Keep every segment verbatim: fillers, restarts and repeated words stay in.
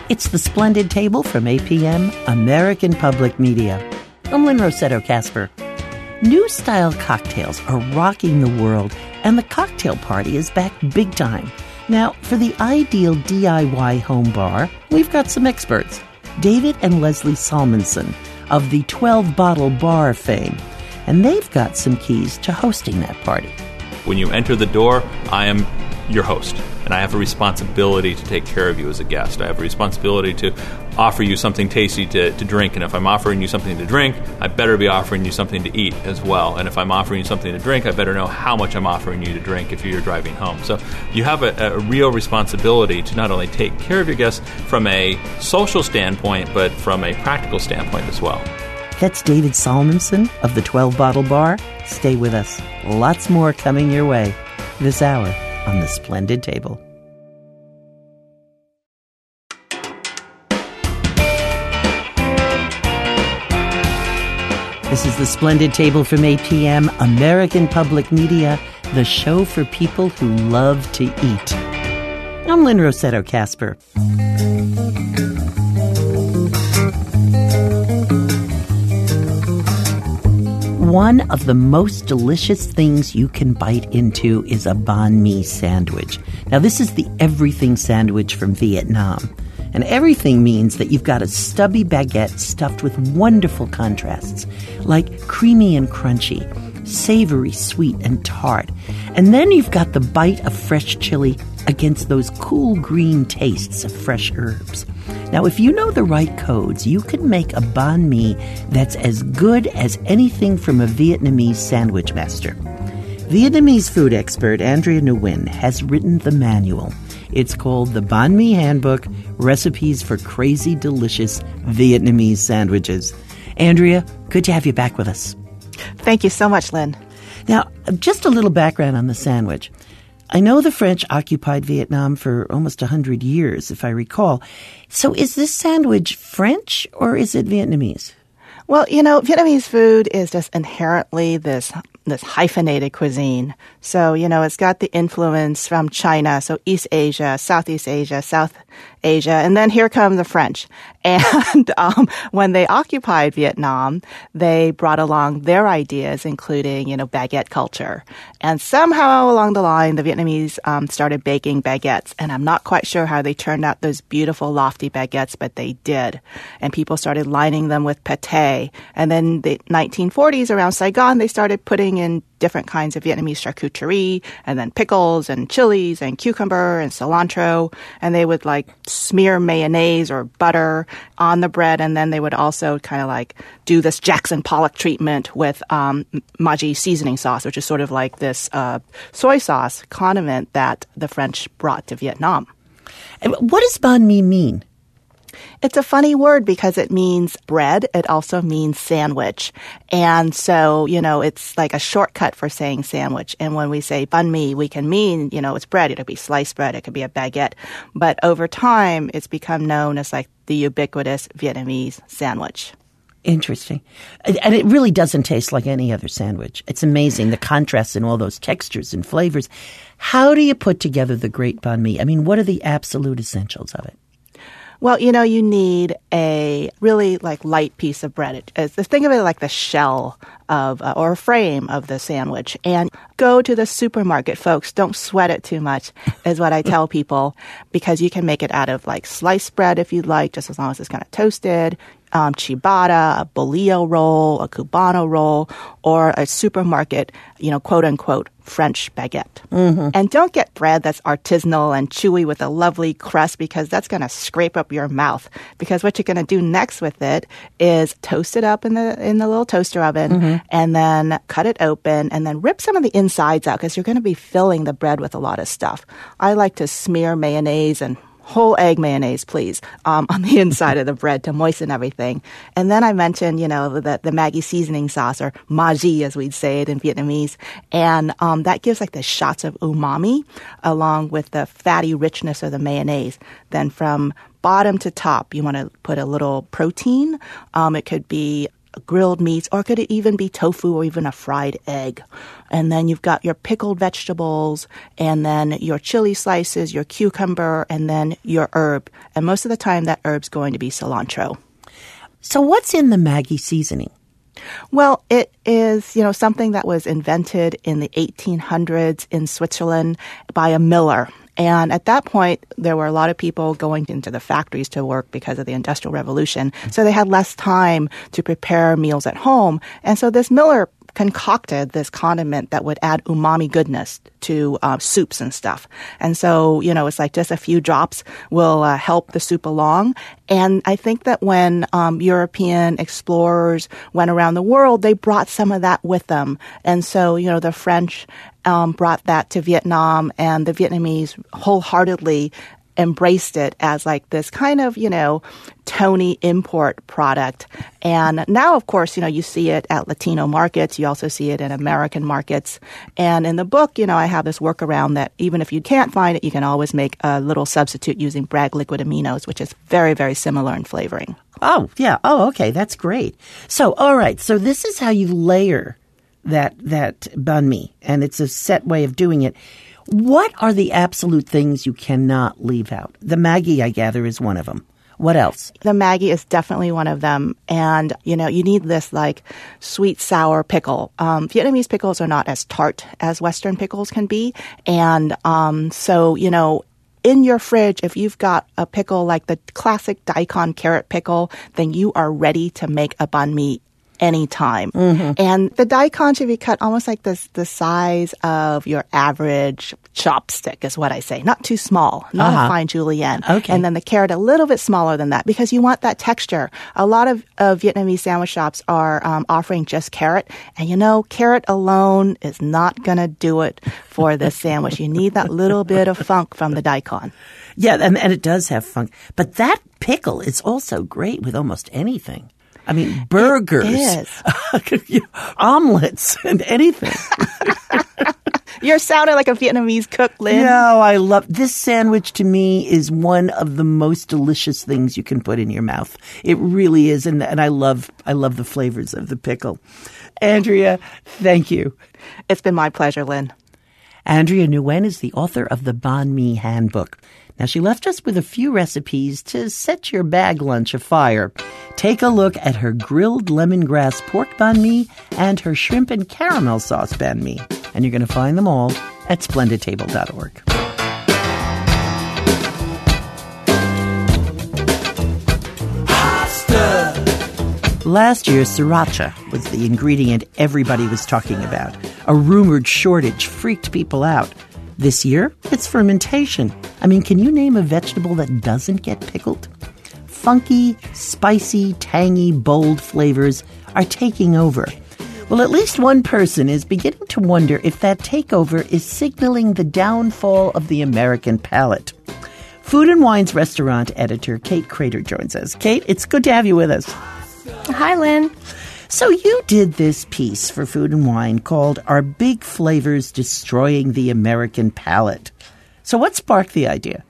It's The Splendid Table from A P M, American Public Media. I'm Lynn Rossetto Kasper. New style cocktails are rocking the world, and the cocktail party is back big time. Now, for the ideal D I Y home bar, we've got some experts. David and Leslie Salmonson of the twelve Bottle Bar fame. And they've got some keys to hosting that party. When you enter the door, I am your host, and I have a responsibility to take care of you as a guest. I have a responsibility to offer you something tasty to, to drink, and if I'm offering you something to drink, I better be offering you something to eat as well. And if I'm offering you something to drink, I better know how much I'm offering you to drink if you're driving home. So you have a, a real responsibility to not only take care of your guests from a social standpoint, but from a practical standpoint as well. That's David Salmonson of the twelve Bottle Bar. Stay with us. Lots more coming your way this hour on The Splendid Table. This is The Splendid Table from A P M, American Public Media, the show for people who love to eat. I'm Lynn Rossetto Kasper. One of the most delicious things you can bite into is a banh mi sandwich. Now, this is the everything sandwich from Vietnam. And everything means that you've got a stubby baguette stuffed with wonderful contrasts, like creamy and crunchy, savory, sweet, and tart. And then you've got the bite of fresh chili against those cool green tastes of fresh herbs. Now, if you know the right codes, you can make a banh mi that's as good as anything from a Vietnamese sandwich master. Vietnamese food expert Andrea Nguyen has written the manual. It's called The Banh Mi Handbook, Recipes for Crazy Delicious Vietnamese Sandwiches. Andrea, good to have you back with us. Thank you so much, Lynn. Now, just a little background on the sandwich. I know the French occupied Vietnam for almost one hundred years, if I recall. So is this sandwich French or is it Vietnamese? Well, you know, Vietnamese food is just inherently this this hyphenated cuisine. So, you know, it's got the influence from China, so East Asia, Southeast Asia, South Asia, and then here come the French. And um, when they occupied Vietnam, they brought along their ideas, including, you know, baguette culture. And somehow along the line, the Vietnamese um, started baking baguettes. And I'm not quite sure how they turned out those beautiful, lofty baguettes, but they did. And people started lining them with pate. And then the nineteen forties, around Saigon, they started putting in different kinds of Vietnamese charcuterie, and then pickles and chilies and cucumber and cilantro. And they would like smear mayonnaise or butter on the bread. And then they would also kind of like do this Jackson Pollock treatment with um, Maggi seasoning sauce, which is sort of like this uh, soy sauce condiment that the French brought to Vietnam. And what does banh mi mean? It's a funny word because it means bread. It also means sandwich. And so, you know, it's like a shortcut for saying sandwich. And when we say banh mi, we can mean, you know, it's bread. It could be sliced bread. It could be a baguette. But over time, it's become known as like the ubiquitous Vietnamese sandwich. Interesting. And it really doesn't taste like any other sandwich. It's amazing, the contrast in all those textures and flavors. How do you put together the great banh mi? I mean, what are the absolute essentials of it? Well, you know, you need a really like light piece of bread. It's, think of it like the shell of uh, or a frame of the sandwich. And go to the supermarket, folks. Don't sweat it too much, is what I tell people, because you can make it out of like sliced bread if you'd like, just as long as it's kind of toasted. Um, ciabatta, a bolillo roll, a cubano roll, or a supermarket, you know, quote unquote, French baguette. Mm-hmm. And don't get bread that's artisanal and chewy with a lovely crust, because that's going to scrape up your mouth. Because what you're going to do next with it is toast it up in the in the little toaster oven, mm-hmm. and then cut it open and then rip some of the insides out, because you're going to be filling the bread with a lot of stuff. I like to smear mayonnaise and whole egg mayonnaise, please, um, on the inside of the bread to moisten everything. And then I mentioned, you know, the, the Maggi seasoning sauce, or Maggi as we'd say it in Vietnamese. And um, that gives like the shots of umami along with the fatty richness of the mayonnaise. Then from bottom to top, you want to put a little protein. Um, it could be grilled meats, or could it even be tofu or even a fried egg? And then you've got your pickled vegetables, and then your chili slices, your cucumber, and then your herb. And most of the time, that herb's going to be cilantro. So what's in the Maggi seasoning? Well, it is, you know, something that was invented in the eighteen hundreds in Switzerland by a miller. And at that point, there were a lot of people going into the factories to work because of the Industrial Revolution. So they had less time to prepare meals at home. And so this miller concocted this condiment that would add umami goodness to uh, soups and stuff. And so, you know, it's like just a few drops will uh, help the soup along. And I think that when um, European explorers went around the world, they brought some of that with them. And so, you know, the French um, brought that to Vietnam, and the Vietnamese wholeheartedly embraced it as like this kind of, you know, Tony import product. And now, of course, you know, you see it at Latino markets. You also see it in American markets. And in the book, you know, I have this workaround that even if you can't find it, you can always make a little substitute using Bragg liquid aminos, which is very, very similar in flavoring. Oh, yeah. Oh, okay. That's great. So, all right. So this is how you layer that, that banh mi, and it's a set way of doing it. What are the absolute things you cannot leave out? The Maggi, I gather, is one of them. What else? The Maggi is definitely one of them. And, you know, you need this like sweet, sour pickle. Um, Vietnamese pickles are not as tart as Western pickles can be. And um, so, you know, in your fridge, if you've got a pickle like the classic daikon carrot pickle, then you are ready to make a banh mi anytime. Mm-hmm. And the daikon should be cut almost like this, the size of your average chopstick is what I say. Not too small, not uh-huh. a fine julienne. Okay. And then the carrot a little bit smaller than that because you want that texture. A lot of, of Vietnamese sandwich shops are um, offering just carrot. And you know, carrot alone is not going to do it for this sandwich. You need that little bit of funk from the daikon. Yeah, and, and it does have funk. But that pickle is also great with almost anything. I mean, burgers, omelets, and anything. You're sounding like a Vietnamese cook, Lynn. No, I love this sandwich. To me, is one of the most delicious things you can put in your mouth. It really is, and and I love I love the flavors of the pickle. Andrea, thank you. It's been my pleasure, Lynn. Andrea Nguyen is the author of the Banh Mi Handbook. Now, she left us with a few recipes to set your bag lunch afire. Take a look at her grilled lemongrass pork banh mi and her shrimp and caramel sauce banh mi. And you're going to find them all at splendid table dot org. Last year, sriracha was the ingredient everybody was talking about. A rumored shortage freaked people out. This year, it's fermentation. I mean, can you name a vegetable that doesn't get pickled? Funky, spicy, tangy, bold flavors are taking over. Well, at least one person is beginning to wonder if that takeover is signaling the downfall of the American palate. Food and Wine's restaurant editor, Kate Crater, joins us. Kate, it's good to have you with us. Hi, Lynn. So you did this piece for Food and Wine called Are Big Flavors Destroying the American Palate? So what sparked the idea?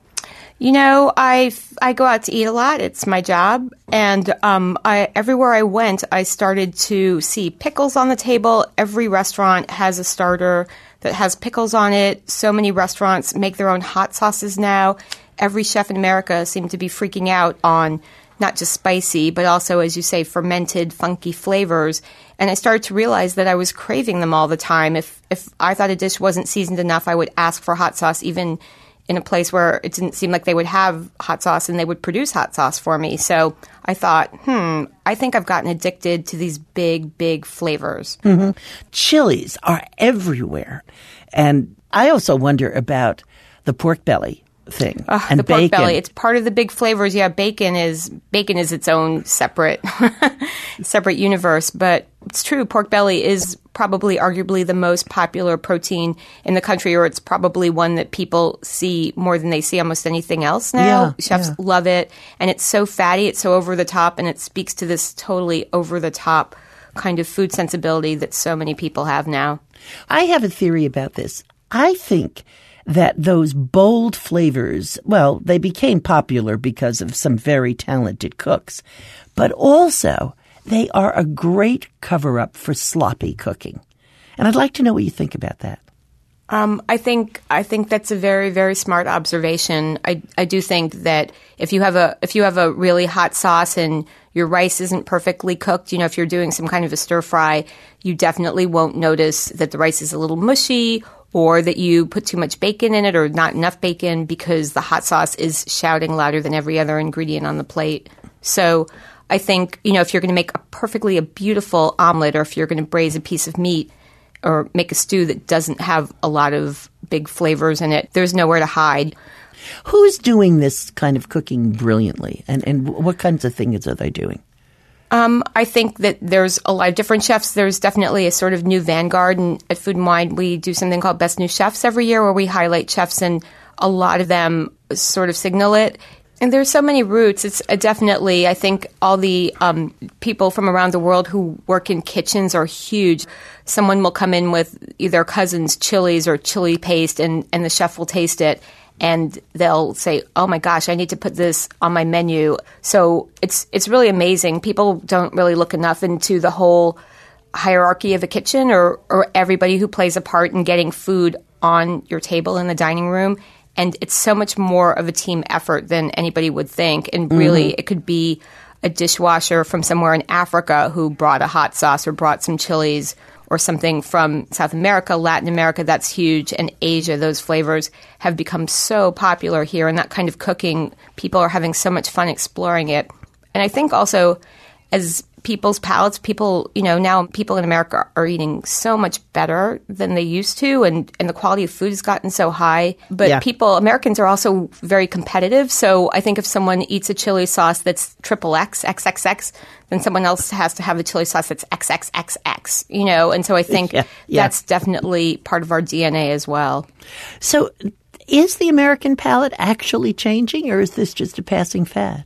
You know, I I go out to eat a lot. It's my job. And um, I, everywhere I went, I started to see pickles on the table. Every restaurant has a starter that has pickles on it. So many restaurants make their own hot sauces now. Every chef in America seemed to be freaking out on not just spicy, but also, as you say, fermented, funky flavors. And I started to realize that I was craving them all the time. If if I thought a dish wasn't seasoned enough, I would ask for hot sauce, even in a place where it didn't seem like they would have hot sauce and they would produce hot sauce for me. So I thought, hmm, I think I've gotten addicted to these big, big flavors. Mm-hmm. Chilies are everywhere. And I also wonder about the pork belly thing. Uh, and the pork bacon. belly. It's part of the big flavors. Yeah, bacon is bacon is its own separate separate universe. But it's true, pork belly is probably arguably the most popular protein in the country, or it's probably one that people see more than they see almost anything else now. Yeah, Chefs yeah. love it. And it's so fatty, it's so over the top, and it speaks to this totally over the top kind of food sensibility that so many people have now. I have a theory about this. I think that those bold flavors, well, they became popular because of some very talented cooks, but also they are a great cover-up for sloppy cooking. And I'd like to know what you think about that. Um, I think I think that's a very, very smart observation. I I do think that if you have a if you have a really hot sauce and your rice isn't perfectly cooked, you know, if you're doing some kind of a stir fry, you definitely won't notice that the rice is a little mushy or that you put too much bacon in it or not enough bacon because the hot sauce is shouting louder than every other ingredient on the plate. So I think, you know, if you're going to make a perfectly a beautiful omelet or if you're going to braise a piece of meat or make a stew that doesn't have a lot of big flavors in it, there's nowhere to hide. Who's doing this kind of cooking brilliantly, and, and what kinds of things are they doing? Um, I think that there's a lot of different chefs. There's definitely a sort of new vanguard, and at Food and Wine we do something called Best New Chefs every year where we highlight chefs, and a lot of them sort of signal it. And there's so many routes. It's uh, definitely, I think, all the um, people from around the world who work in kitchens are huge. Someone will come in with either cousin's chilies or chili paste, and, and the chef will taste it, and they'll say, oh, my gosh, I need to put this on my menu. So it's it's really amazing. People don't really look enough into the whole hierarchy of a kitchen or, or everybody who plays a part in getting food on your table in the dining room. And it's so much more of a team effort than anybody would think. And really, mm-hmm. it could be a dishwasher from somewhere in Africa who brought a hot sauce or brought some chilies, or something from South America, Latin America, that's huge, and Asia. Those flavors have become so popular here. And that kind of cooking, people are having so much fun exploring it. And I think also as people's palates, people, you know, now people in America are eating so much better than they used to, and, and the quality of food has gotten so high. But yeah. people, Americans are also very competitive. So I think if someone eats a chili sauce that's triple X, X X X, then someone else has to have a chili sauce that's X X X X, you know? And so I think yeah. Yeah. that's definitely part of our D N A as well. So is the American palate actually changing, or is this just a passing fad?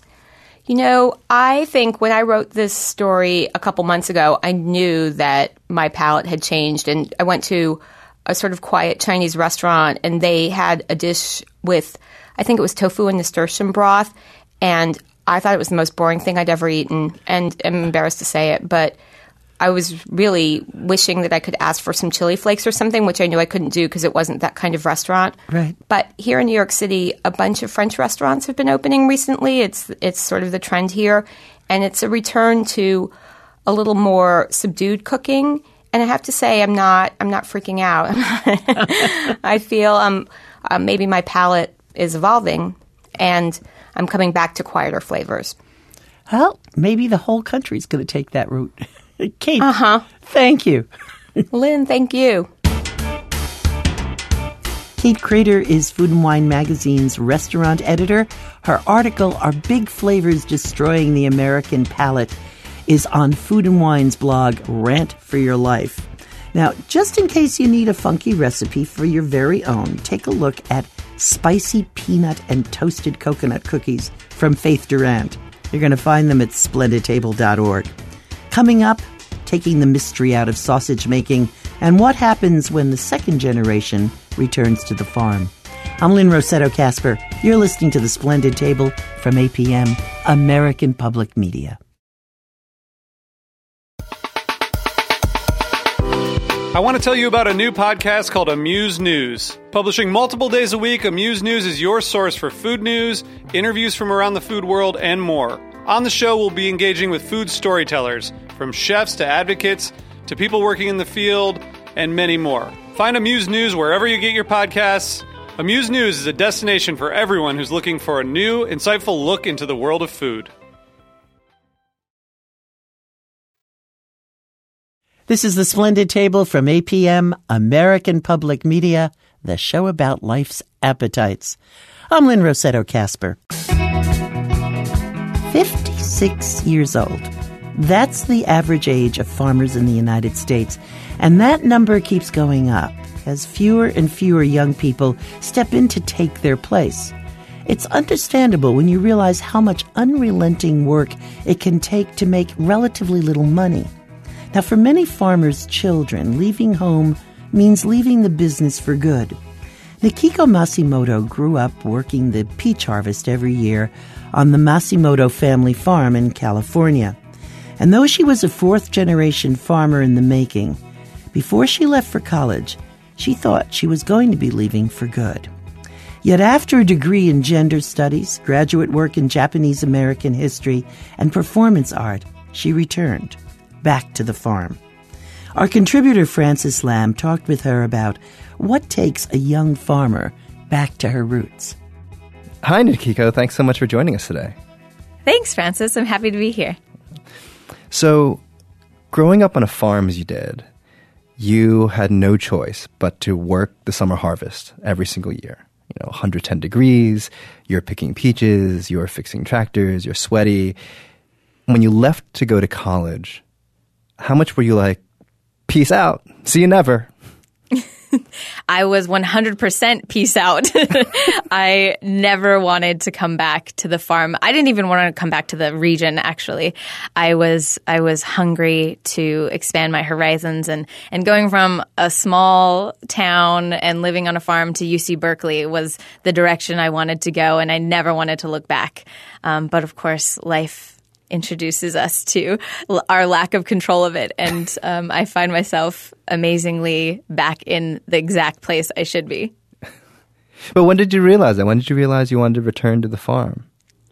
You know, I think when I wrote this story a couple months ago, I knew that my palate had changed. And I went to a sort of quiet Chinese restaurant, and they had a dish with, I think it was tofu and nasturtium broth. And I thought it was the most boring thing I'd ever eaten. And I'm embarrassed to say it, but I was really wishing that I could ask for some chili flakes or something, which I knew I couldn't do because it wasn't that kind of restaurant. Right. But here in New York City, a bunch of French restaurants have been opening recently. It's it's sort of the trend here. And it's a return to a little more subdued cooking. And I have to say, I'm not I'm not freaking out. I feel um, uh, maybe my palate is evolving, and I'm coming back to quieter flavors. Well, maybe the whole country's going to take that route. Kate, uh-huh. thank you. Lynn, thank you. Kate Krader is Food and Wine magazine's restaurant editor. Her article, Are Big Flavors Destroying the American Palate?, is on Food and Wine's blog, Rant for Your Life. Now, just in case you need a funky recipe for your very own, take a look at spicy peanut and toasted coconut cookies from Faith Durant. You're going to find them at splendid table dot org. Coming up, taking the mystery out of sausage making and what happens when the second generation returns to the farm. I'm Lynn Rossetto Kasper. You're listening to The Splendid Table from A P M, American Public Media. I want to tell you about a new podcast called Amuse News. Publishing multiple days a week, Amuse News is your source for food news, interviews from around the food world, and more. On the show, we'll be engaging with food storytellers, from chefs to advocates to people working in the field, and many more. Find Amuse News wherever you get your podcasts. Amuse News is a destination for everyone who's looking for a new, insightful look into the world of food. This is The Splendid Table from A P M, American Public Media, the show about life's appetites. I'm Lynn Rossetto Kasper. fifty-six years old. That's the average age of farmers in the United States, and that number keeps going up as fewer and fewer young people step in to take their place. It's understandable when you realize how much unrelenting work it can take to make relatively little money. Now, for many farmers' children, leaving home means leaving the business for good. Nikiko Masimoto grew up working the peach harvest every year on the Masimoto family farm in California. And though she was a fourth-generation farmer in the making, before she left for college, she thought she was going to be leaving for good. Yet after a degree in gender studies, graduate work in Japanese American history, and performance art, she returned back to the farm. Our contributor, Frances Lamb, talked with her about what takes a young farmer back to her roots. Hi, Nikiko. Thanks so much for joining us today. Thanks, Frances. I'm happy to be here. So, growing up on a farm as you did, you had no choice but to work the summer harvest every single year. You know, one hundred ten degrees, you're picking peaches, you're fixing tractors, you're sweaty. When you left to go to college, how much were you like, peace out, see you never? I was one hundred percent peace out. I never wanted to come back to the farm. I didn't even want to come back to the region, actually. I was I was hungry to expand my horizons, and, and going from a small town and living on a farm to U C Berkeley was the direction I wanted to go, and I never wanted to look back. Um, but of course, life introduces us to l- our lack of control of it. And um, I find myself amazingly back in the exact place I should be. But when did you realize that? When did you realize you wanted to return to the farm?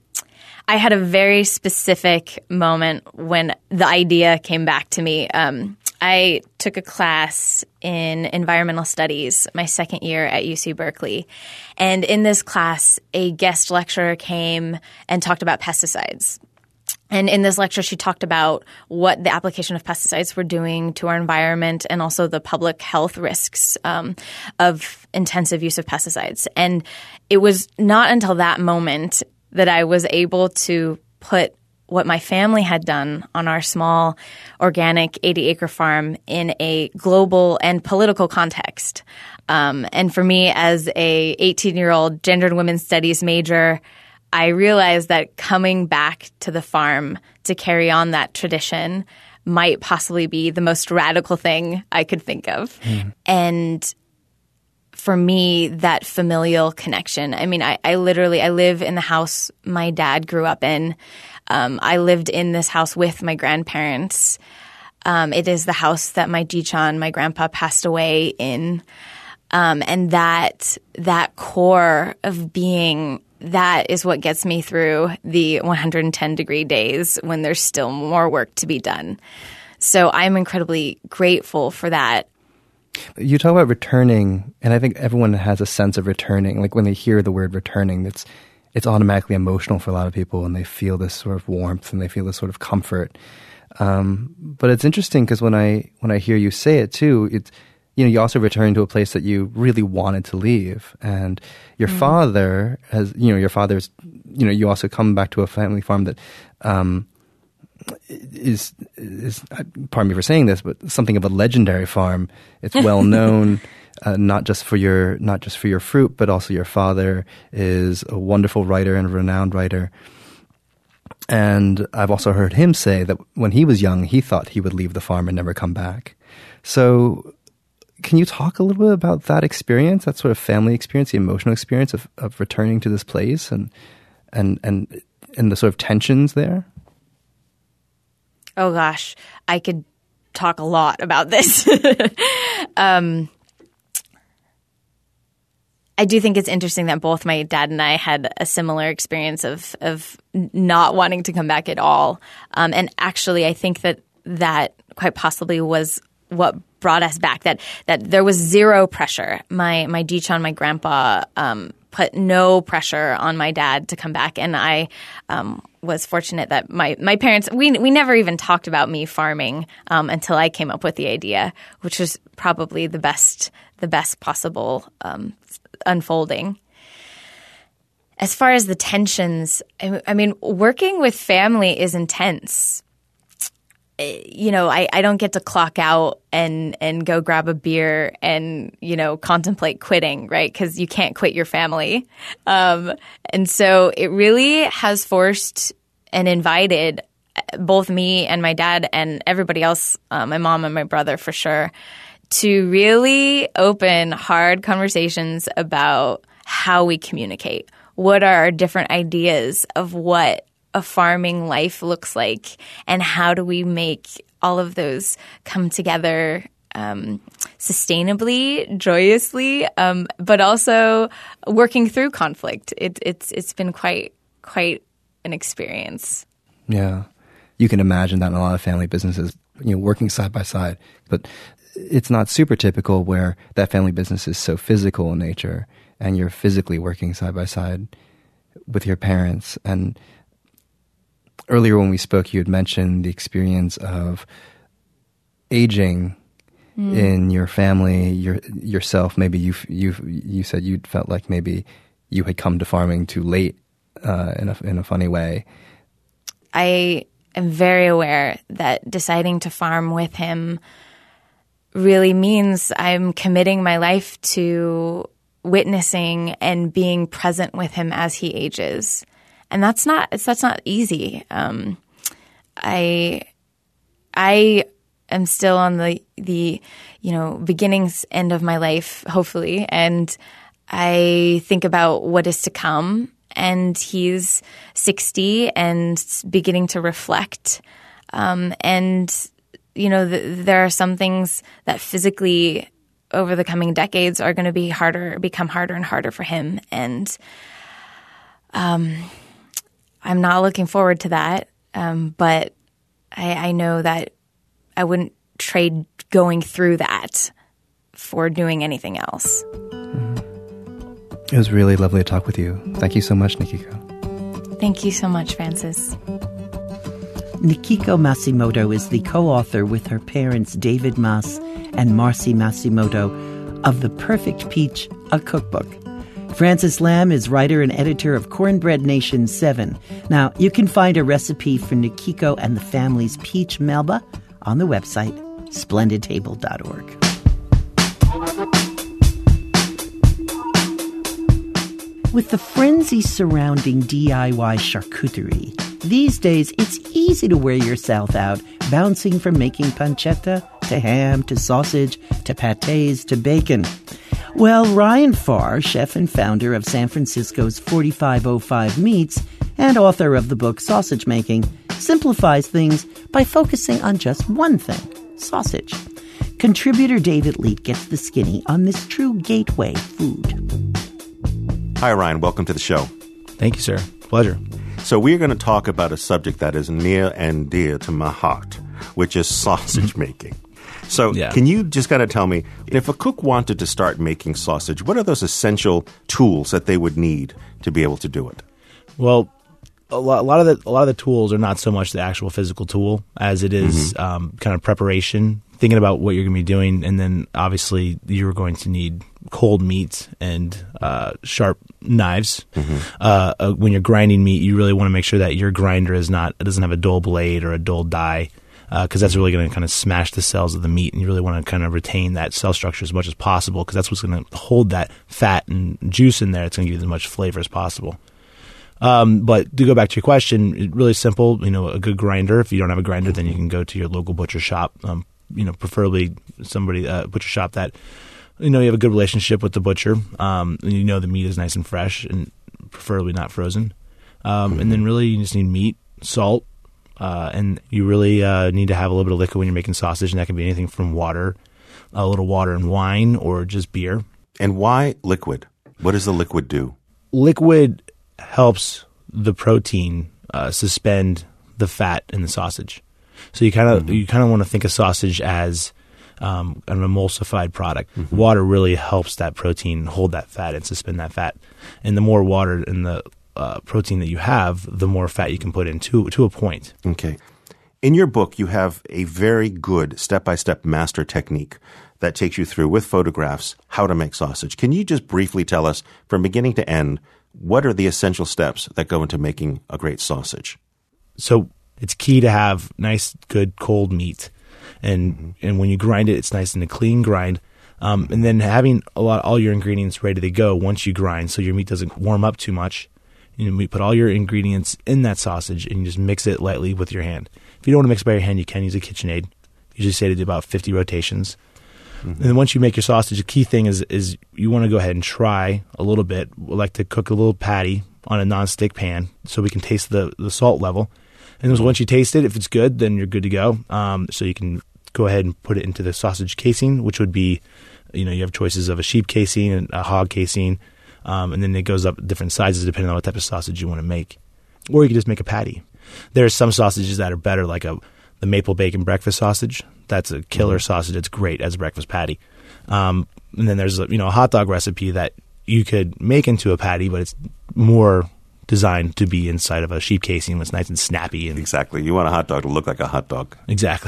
I had a very specific moment when the idea came back to me. Um, I took a class in environmental studies my second year at U C Berkeley. And in this class, a guest lecturer came and talked about pesticides. And in this lecture, she talked about what the application of pesticides were doing to our environment and also the public health risks um, of intensive use of pesticides. And it was not until that moment that I was able to put what my family had done on our small organic eighty-acre farm in a global and political context. Um, and for me, as a eighteen-year-old gendered women's studies major, I realized that coming back to the farm to carry on that tradition might possibly be the most radical thing I could think of. Mm. And for me, that familial connection, I mean, I, I literally, I live in the house my dad grew up in. Um, I lived in this house with my grandparents. Um, it is the house that my Ji-chan, my grandpa, passed away in. Um, and that that core of being – that is what gets me through the one hundred ten degree days when there's still more work to be done. So I'm incredibly grateful for that. You talk about returning, and I think everyone has a sense of returning. Like when they hear the word returning, it's it's automatically emotional for a lot of people, and they feel this sort of warmth and they feel this sort of comfort. Um, but it's interesting because when I when I hear you say it too, it's you know, you also return to a place that you really wanted to leave. And your mm. father has, you know, your father's, you know, you also come back to a family farm that um, is, is, pardon me for saying this, but something of a legendary farm. It's well known, uh, not just for your, not just for your fruit, but also your father is a wonderful writer and a renowned writer. And I've also heard him say that when he was young, he thought he would leave the farm and never come back. So, can you talk a little bit about that experience, that sort of family experience, the emotional experience of, of returning to this place and and and and the sort of tensions there? Oh gosh, I could talk a lot about this. um, I do think it's interesting that both my dad and I had a similar experience of of not wanting to come back at all. Um, and actually, I think that that quite possibly was what brought us back, that that there was zero pressure. My my Ji-chan, my grandpa, um, put no pressure on my dad to come back. And I um, was fortunate that my, my parents, we we never even talked about me farming um, until I came up with the idea, which was probably the best the best possible um, unfolding. As far as the tensions, I, I mean, working with family is intense. You know, I, I don't get to clock out and, and go grab a beer and, you know, contemplate quitting, right? Because you can't quit your family. Um, and so it really has forced and invited both me and my dad and everybody else, uh, my mom and my brother for sure, to really open hard conversations about how we communicate. What are our different ideas of what a farming life looks like, and how do we make all of those come together um, sustainably, joyously, um, but also working through conflict. It, it's it's been quite quite an experience. Yeah, you can imagine that in a lot of family businesses, you know, working side by side, but it's not super typical where that family business is so physical in nature, and you're physically working side by side with your parents. And earlier when we spoke, you had mentioned the experience of aging mm. in your family, your yourself. Maybe you you you said you felt like maybe you had come to farming too late uh, in a in a funny way. I am very aware that deciding to farm with him really means I'm committing my life to witnessing and being present with him as he ages, and that's not that's not easy. Um, I I am still on the the you know beginnings end of my life, hopefully, and I think about what is to come. And he's sixty and beginning to reflect, um, and you know th- there are some things that physically over the coming decades are going to be harder, become harder and harder for him. And um, I'm not looking forward to that. Um, but I, I know that I wouldn't trade going through that for doing anything else. Mm-hmm. It was really lovely to talk with you. Thank you so much, Nikiko. Thank you so much, Francis. Nikiko Matsumoto is the co-author with her parents David Mas and Marcy Matsumoto of The Perfect Peach, a cookbook. Francis Lam is writer and editor of Cornbread Nation seven. Now, you can find a recipe for Nikiko and the family's peach melba on the website splendid table dot org. With the frenzy surrounding D I Y charcuterie, these days it's easy to wear yourself out, bouncing from making pancetta, to ham, to sausage, to pâtés, to bacon. Well, Ryan Farr, chef and founder of San Francisco's forty-five oh five Meats, and author of the book Sausage Making, simplifies things by focusing on just one thing, sausage. Contributor David Leet gets the skinny on this true gateway food. Hi, Ryan. Welcome to the show. Thank you, sir. Pleasure. So we're going to talk about a subject that is near and dear to my heart, which is sausage making. So yeah. Can you just kind of tell me, if a cook wanted to start making sausage, what are those essential tools that they would need to be able to do it? Well, a lot, a lot of the a lot of the tools are not so much the actual physical tool as it is mm-hmm. um, kind of preparation, thinking about what you're going to be doing, and then obviously you're going to need cold meat and uh, sharp knives. Mm-hmm. Uh, uh, when you're grinding meat, you really want to make sure that your grinder is not it doesn't have a dull blade or a dull die, because uh, that's really going to kind of smash the cells of the meat, and you really want to kind of retain that cell structure as much as possible, because that's what's going to hold that fat and juice in there. It's going to give you as much flavor as possible. Um, but to go back to your question, it's really simple. You know, a good grinder. If you don't have a grinder, then you can go to your local butcher shop. Um, you know, preferably somebody uh, butcher shop that you know you have a good relationship with the butcher. Um, and you know the meat is nice and fresh, and preferably not frozen. Um, and then really you just need meat, salt, uh, and you really uh, need to have a little bit of liquid when you're making sausage, and that can be anything from water, a little water and wine, or just beer. And why liquid? What does the liquid do? Liquid helps the protein uh, suspend the fat in the sausage. So you kind of mm-hmm. you kind of want to think of sausage as um, an emulsified product. Mm-hmm. Water really helps that protein hold that fat and suspend that fat. And the more water in the uh, protein that you have, the more fat you can put in to, to a point. Okay. In your book, you have a very good step-by-step master technique that takes you through, with photographs, how to make sausage. Can you just briefly tell us, from beginning to end, what are the essential steps that go into making a great sausage? So it's key to have nice, good, cold meat. And mm-hmm. and when you grind it, it's nice and a clean grind. Um, and then having a lot, all your ingredients ready to go once you grind, so your meat doesn't warm up too much. You know, we put all your ingredients in that sausage, and you just mix it lightly with your hand. If you don't want to mix by your hand, you can use a KitchenAid. Usually say to do about fifty rotations. Mm-hmm. And then once you make your sausage, the key thing is is you want to go ahead and try a little bit. We like to cook a little patty on a nonstick pan so we can taste the, the salt level. And then once you taste it, if it's good, then you're good to go. Um, so you can go ahead and put it into the sausage casing, which would be, you know, you have choices of a sheep casing and a hog casing, um, and then it goes up different sizes depending on what type of sausage you want to make. Or you can just make a patty. There are some sausages that are better, like a the maple bacon breakfast sausage. That's a killer mm-hmm. sausage. It's great as a breakfast patty. Um, and then there's a, you know, a hot dog recipe that you could make into a patty, but it's more designed to be inside of a sheep casing. It's nice and snappy. And exactly. You want a hot dog to look like a hot dog. Exactly.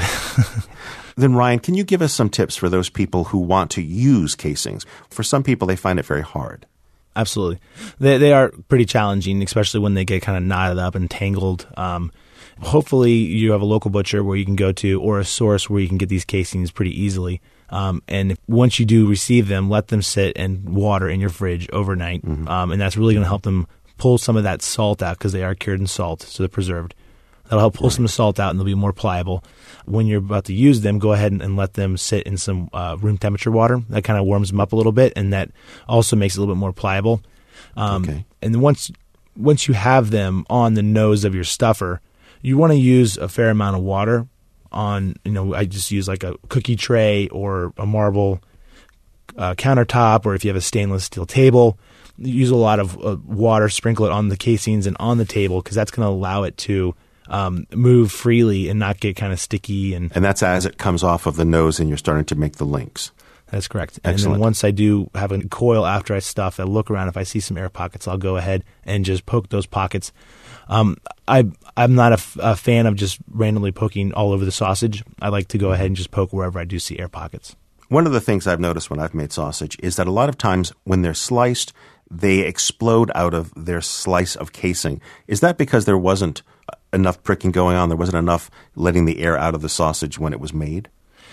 Then, Ryan, can you give us some tips for those people who want to use casings? For some people, they find it very hard. Absolutely. They they are pretty challenging, especially when they get kind of knotted up and tangled. Um, hopefully, you have a local butcher where you can go to or a source where you can get these casings pretty easily. Um, and if, once you do receive them, let them sit in water in your fridge overnight. Mm-hmm. Um, and that's really going to help them pull some of that salt out because they are cured in salt, so they're preserved. That'll help pull right. some of the salt out and they'll be more pliable. When you're about to use them, go ahead and, and let them sit in some uh, room temperature water. That kind of warms them up a little bit, and that also makes it a little bit more pliable. Um, okay. And then once once you have them on the nose of your stuffer, you want to use a fair amount of water on, you know, I just use like a cookie tray or a marble uh, countertop, or if you have a stainless steel table, use a lot of uh, water, sprinkle it on the casings and on the table because that's going to allow it to Um, move freely and not get kind of sticky. And and that's as it comes off of the nose and you're starting to make the links. That's correct. Excellent. And then once I do have a coil after I stuff, I look around. If I see some air pockets, I'll go ahead and just poke those pockets. Um, I, I'm not a, f- a fan of just randomly poking all over the sausage. I like to go ahead and just poke wherever I do see air pockets. One of the things I've noticed when I've made sausage is that a lot of times when they're sliced, they explode out of their slice of casing. Is that because there wasn't enough pricking going on? There wasn't enough letting the air out of the sausage when it was made?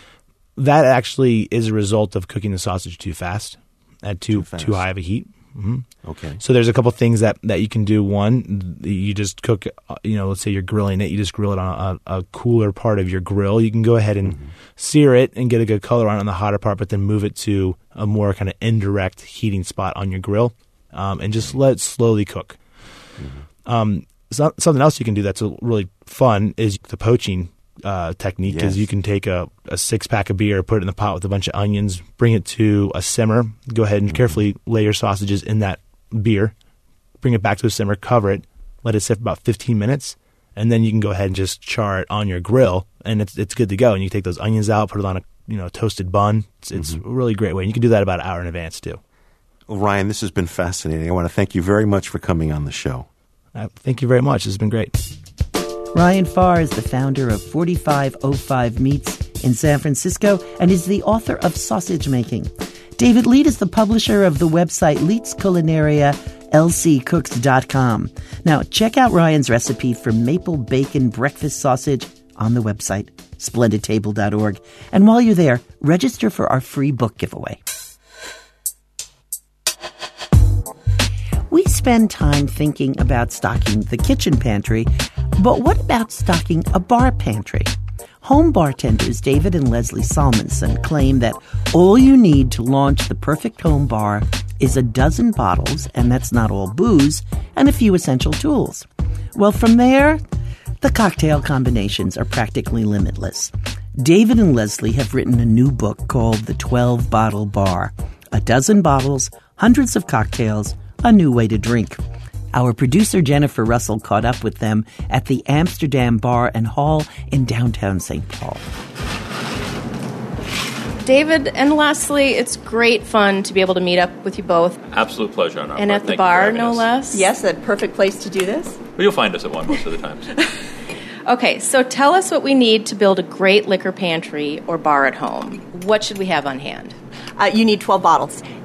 That actually is a result of cooking the sausage too fast, at too too, fast. too high of a heat. Mm-hmm. Okay. So there's a couple things that, that you can do. One, you just cook, you know, let's say you're grilling it, you just grill it on a, a cooler part of your grill. You can go ahead and mm-hmm. sear it and get a good color on it on the hotter part, but then move it to a more kind of indirect heating spot on your grill, um, and just let it slowly cook. Mm-hmm. Um, so, something else you can do that's really fun is the poaching uh, technique. Because yes. you can take a, a six pack of beer, put it in the pot with a bunch of onions, bring it to a simmer. Go ahead and mm-hmm. carefully lay your sausages in that beer. Bring it back to a simmer, cover it, let it sit for about fifteen minutes, and then you can go ahead and just char it on your grill, and it's it's good to go. And you take those onions out, put it on a you know toasted bun. It's, it's mm-hmm. a really great way. And you can do that about an hour in advance too. Well, Ryan, this has been fascinating. I want to thank you very much for coming on the show. Uh, thank you very much. This has been great. Ryan Farr is the founder of forty-five oh five Meats in San Francisco and is the author of Sausage Making. David Leet is the publisher of the website Leet's Culinaria, L C cooks dot com. Now, check out Ryan's recipe for maple bacon breakfast sausage on the website, splendid table dot org. And while you're there, register for our free book giveaway. We spend time thinking about stocking the kitchen pantry, but what about stocking a bar pantry? Home bartenders David and Leslie Salmonson claim that all you need to launch the perfect home bar is a dozen bottles, and that's not all booze, and a few essential tools. Well, from there, the cocktail combinations are practically limitless. David and Leslie have written a new book called The twelve-Bottle Bar. A dozen bottles, hundreds of cocktails, a new way to drink. Our producer Jennifer Russell caught up with them at the Amsterdam Bar and Hall in downtown Saint Paul. David and Leslie, it's great fun to be able to meet up with you both. Absolute pleasure on our And part. at the Thank bar, no us. less. Yes, a perfect place to do this. Well, you'll find us at one most of the times. Okay, so tell us what we need to build a great liquor pantry or bar at home. What should we have on hand? Uh, you need twelve bottles.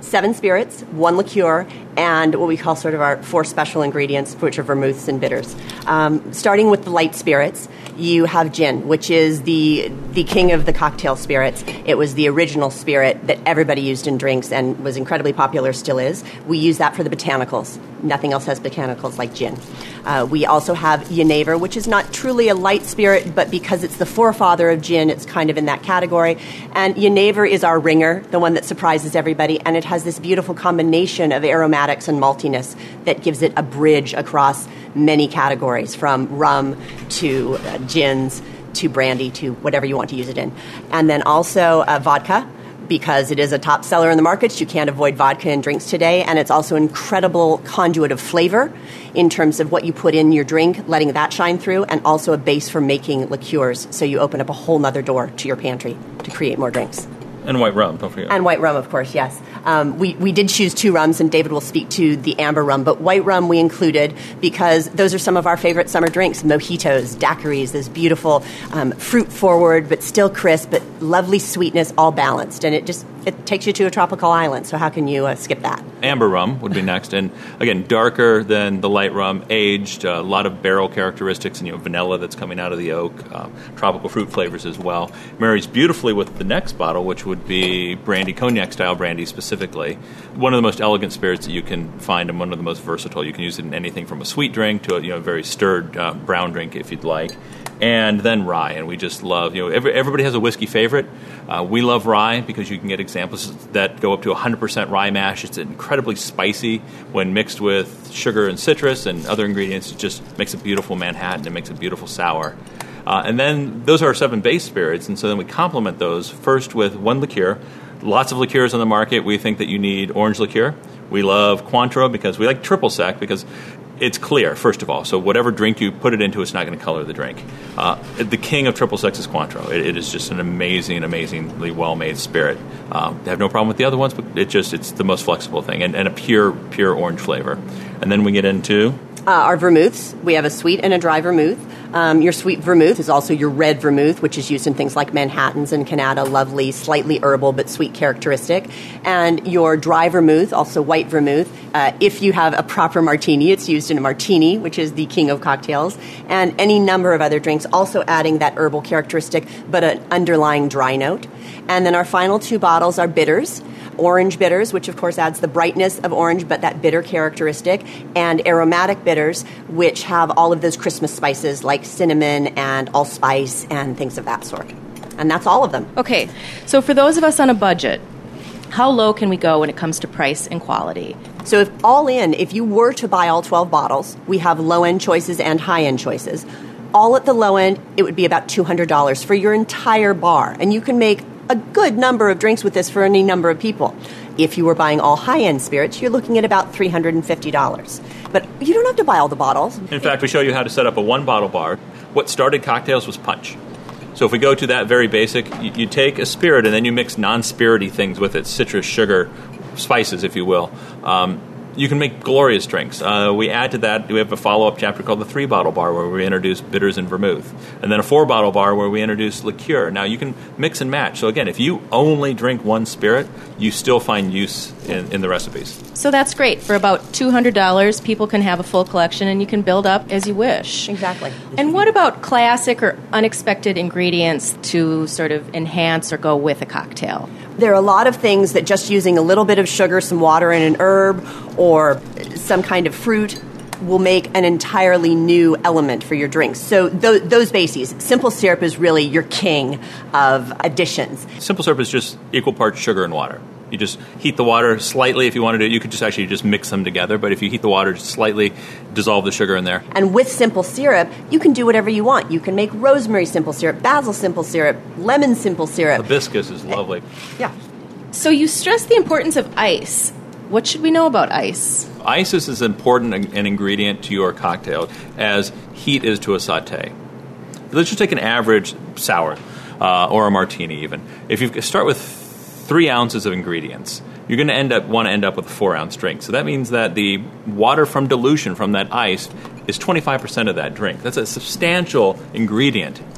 seven spirits, one liqueur, and what we call sort of our four special ingredients, which are vermouths and bitters. Um, starting with the light spirits, you have gin, which is the the king of the cocktail spirits. It was the original spirit that everybody used in drinks and was incredibly popular, still is. We use that for the botanicals. Nothing else has botanicals like gin. Uh, we also have Genever, which is not truly a light spirit, but because it's the forefather of gin, it's kind of in that category. And Genever is our ringer, the one that surprises everybody, and it has this beautiful combination of aromatics and maltiness that gives it a bridge across many categories, from rum to uh, gins to brandy to whatever you want to use it in. And then also uh, vodka, because it is a top seller in the markets. You can't avoid vodka in drinks today, and it's also an incredible conduit of flavor in terms of what you put in your drink, letting that shine through, and also a base for making liqueurs, so you open up a whole nother door to your pantry to create more drinks. And white rum, don't forget. And white rum, of course, yes. Um, we, we did choose two rums, and David will speak to the amber rum, but white rum we included because those are some of our favorite summer drinks, mojitos, daiquiris, those beautiful um, fruit-forward but still crisp, but lovely sweetness, all balanced. And it just it takes you to a tropical island, so how can you uh, skip that? Amber rum would be next, and again, darker than the light rum, aged, a lot of barrel characteristics, and you know, vanilla that's coming out of the oak, uh, tropical fruit flavors as well. Marries beautifully with the next bottle, which would be brandy, cognac-style brandy specifically. One of the most elegant spirits that you can find, and one of the most versatile. You can use it in anything from a sweet drink to a you know very stirred uh, brown drink if you'd like. And then rye, and we just love, you know, every, everybody has a whiskey favorite. Uh, we love rye because you can get examples that go up to one hundred percent rye mash. It's incredibly spicy when mixed with sugar and citrus and other ingredients. It just makes a beautiful Manhattan. It makes a beautiful sour. Uh, and then those are our seven base spirits, and so then we complement those first with one liqueur. Lots of liqueurs on the market. We think that you need orange liqueur. We love Cointreau because we like triple sec because it's clear, first of all. So whatever drink you put it into, it's not going to color the drink. Uh, the king of triple sec is Cointreau. It, it is just an amazing, amazingly well-made spirit. Um, I have no problem with the other ones, but it just it's the most flexible thing, and, and a pure, pure orange flavor. And then we get into Uh, our vermouths. We have a sweet and a dry vermouth. Um, your sweet vermouth is also your red vermouth, which is used in things like Manhattans and can add a lovely, slightly herbal but sweet characteristic. And your dry vermouth, also white vermouth, uh, if you have a proper martini, it's used in a martini, which is the king of cocktails, and any number of other drinks, also adding that herbal characteristic but an underlying dry note. And then our final two bottles are bitters. Orange bitters, which of course adds the brightness of orange, but that bitter characteristic, and aromatic bitters, which have all of those Christmas spices like cinnamon and allspice and things of that sort. And that's all of them. Okay, so for those of us on a budget, how low can we go when it comes to price and quality? So if all in, if you were to buy all twelve bottles, we have low-end choices and high-end choices. All at the low end, it would be about two hundred dollars for your entire bar. And you can make a good number of drinks with this for any number of people. If you were buying all high-end spirits, you're looking at about three hundred fifty dollars. But you don't have to buy all the bottles. In fact, we show you how to set up a one-bottle bar. What started cocktails was punch. So if we go to that very basic, you, you take a spirit and then you mix non-spirity things with it, citrus, sugar, spices, if you will. Um, you can make glorious drinks. Uh, we add to that, we have a follow-up chapter called the three-bottle bar where we introduce bitters and vermouth. And then a four-bottle bar where we introduce liqueur. Now, you can mix and match. So again, if you only drink one spirit, you still find use in, in the recipes. So that's great. For about two hundred dollars, people can have a full collection and you can build up as you wish. Exactly. And what about classic or unexpected ingredients to sort of enhance or go with a cocktail? There are a lot of things that just using a little bit of sugar, some water, and an herb, or some kind of fruit will make an entirely new element for your drinks. So th- those bases. Simple syrup is really your king of additions. Simple syrup is just equal parts sugar and water. You just heat the water slightly if you wanted to. You could just actually just mix them together. But if you heat the water, just slightly dissolve the sugar in there. And with simple syrup, you can do whatever you want. You can make rosemary simple syrup, basil simple syrup, lemon simple syrup. Hibiscus is lovely. Yeah. So you stress the importance of ice. What should we know about ice? Ice is as important an ingredient to your cocktail as heat is to a sauté. Let's just take an average sour uh, or a martini even. If you start with three ounces of ingredients, you're going to end up want to end up with a four-ounce drink. So that means that the water from dilution from that ice is twenty-five percent of that drink. That's a substantial ingredient.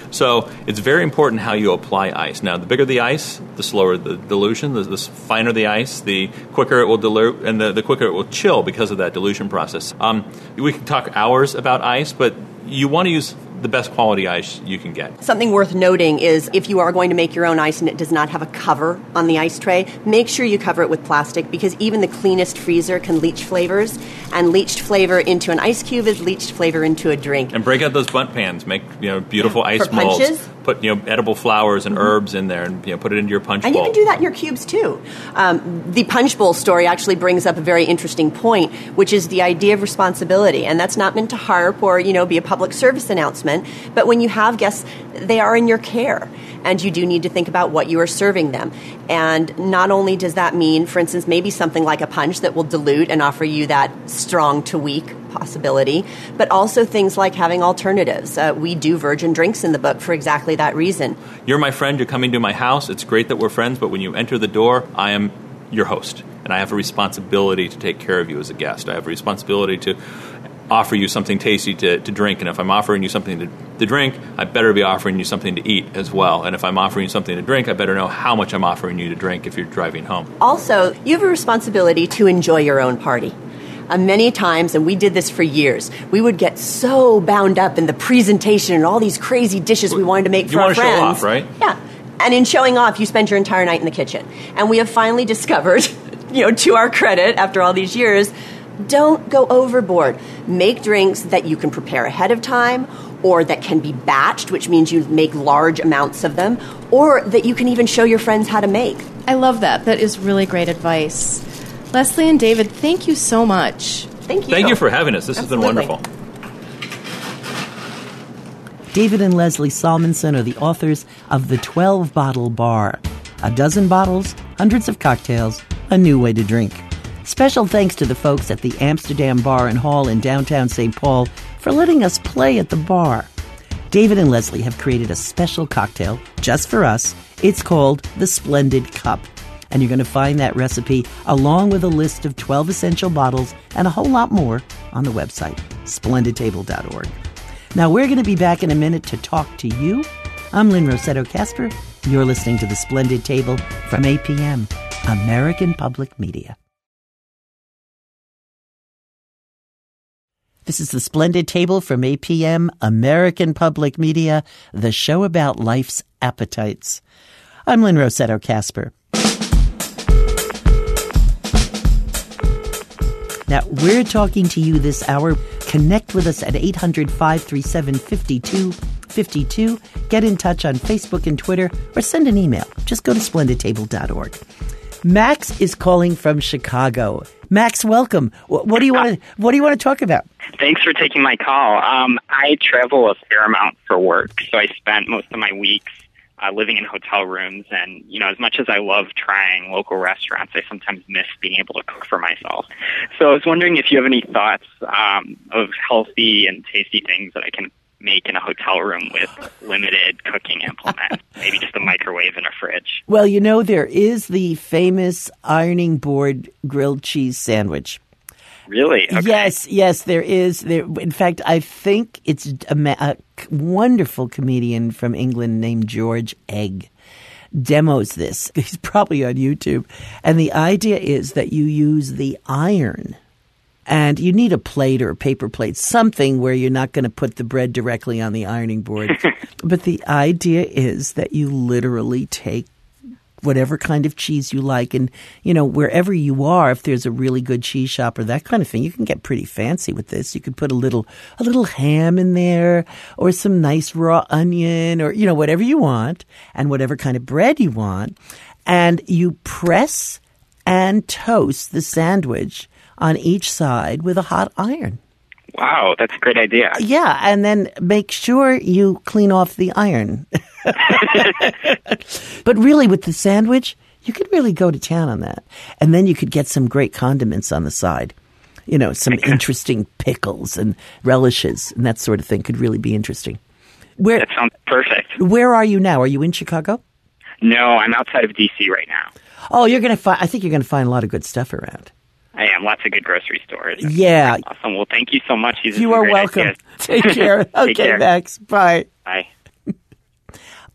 So it's very important how you apply ice. Now, the bigger the ice, the slower the dilution. The, the finer the ice, the quicker it will dilute, and the, the quicker it will chill because of that dilution process. Um, we can talk hours about ice, but you want to use the best quality ice you can get. Something worth noting is if you are going to make your own ice and it does not have a cover on the ice tray, make sure you cover it with plastic, because even the cleanest freezer can leach flavors, and leached flavor into an ice cube is leached flavor into a drink. And break out those bunt pans. Make you know beautiful For ice molds. punches? Put you know edible flowers and mm-hmm. herbs in there, and you know put it into your punch and bowl. And you can do that in your cubes too. Um, the punch bowl story actually brings up a very interesting point, which is the idea of responsibility. And that's not meant to harp or you know be a public service announcement, but when you have guests, they are in your care, and you do need to think about what you are serving them. And not only does that mean, for instance, maybe something like a punch that will dilute and offer you that strong to weak possibility, but also things like having alternatives. Uh, we do virgin drinks in the book for exactly that reason. You're my friend, you're coming to my house, it's great that we're friends, but when you enter the door, I am your host, and I have a responsibility to take care of you as a guest. I have a responsibility to offer you something tasty to, to drink, and if I'm offering you something to, to drink, I better be offering you something to eat as well. And if I'm offering you something to drink, I better know how much I'm offering you to drink if you're driving home. Also, you have a responsibility to enjoy your own party. Uh, many times, and we did this for years, we would get so bound up in the presentation and all these crazy dishes we wanted to make for you our want to friends. Show off, right? Yeah. And in showing off, you spend your entire night in the kitchen. And we have finally discovered, you know, to our credit, after all these years, don't go overboard. Make drinks that you can prepare ahead of time, or that can be batched, which means you make large amounts of them, or that you can even show your friends how to make. I love that. That is really great advice. Leslie and David, thank you so much. Thank you. Thank you for having us. This Absolutely. has been wonderful. David and Leslie Salmonson are the authors of The twelve-Bottle Bar. A dozen bottles, hundreds of cocktails, a new way to drink. Special thanks to the folks at the Amsterdam Bar and Hall in downtown Saint Paul for letting us play at the bar. David and Leslie have created a special cocktail just for us. It's called the Splendid Cup. And you're going to find that recipe along with a list of twelve essential bottles and a whole lot more on the website, splendid table dot org. Now, we're going to be back in a minute to talk to you. I'm Lynn Rossetto Kasper. You're listening to The Splendid Table from A P M, American Public Media. This is The Splendid Table from A P M, American Public Media, the show about life's appetites. I'm Lynn Rossetto Kasper. Now, we're talking to you this hour. Connect with us at eight hundred, five three seven, five two five two. Get in touch on Facebook and Twitter, or send an email. Just go to splendid table dot org. Max is calling from Chicago. Max, welcome. What, what do you want to What do you want to talk about? Thanks for taking my call. Um, I travel a fair amount for work, so I spent most of my weeks uh, living in hotel rooms. And you know, as much as I love trying local restaurants, I sometimes miss being able to cook for myself. So I was wondering if you have any thoughts um, of healthy and tasty things that I can make in a hotel room with limited cooking implements, maybe just a microwave and a fridge. Well, you know, there is the famous ironing board grilled cheese sandwich. Really? Okay. Yes, yes, there is. There, in fact, I think it's a, a wonderful comedian from England named George Egg demos this. He's probably on YouTube. And the idea is that you use the iron. And you need a plate or a paper plate, something where you're not going to put the bread directly on the ironing board. But the idea is that you literally take whatever kind of cheese you like. And, you know, wherever you are, if there's a really good cheese shop or that kind of thing, you can get pretty fancy with this. You could put a little a little ham in there, or some nice raw onion, or, you know, whatever you want, and whatever kind of bread you want. And you press and toast the sandwich on each side with a hot iron. Wow, that's a great idea. Yeah, and then make sure you clean off the iron. But really, with the sandwich, you could really go to town on that. And then you could get some great condiments on the side. You know, some okay. interesting pickles and relishes and that sort of thing could really be interesting. Where, that sounds perfect. Where are you now? Are you in Chicago? No, I'm outside of D C right now. Oh, you're going to find, I think you're going to find a lot of good stuff around. I am. Lots of good grocery stores. Yeah. Awesome. Well, thank you so much. These you are welcome. Ideas. Take care. Okay, Take care. Max. Bye. Bye.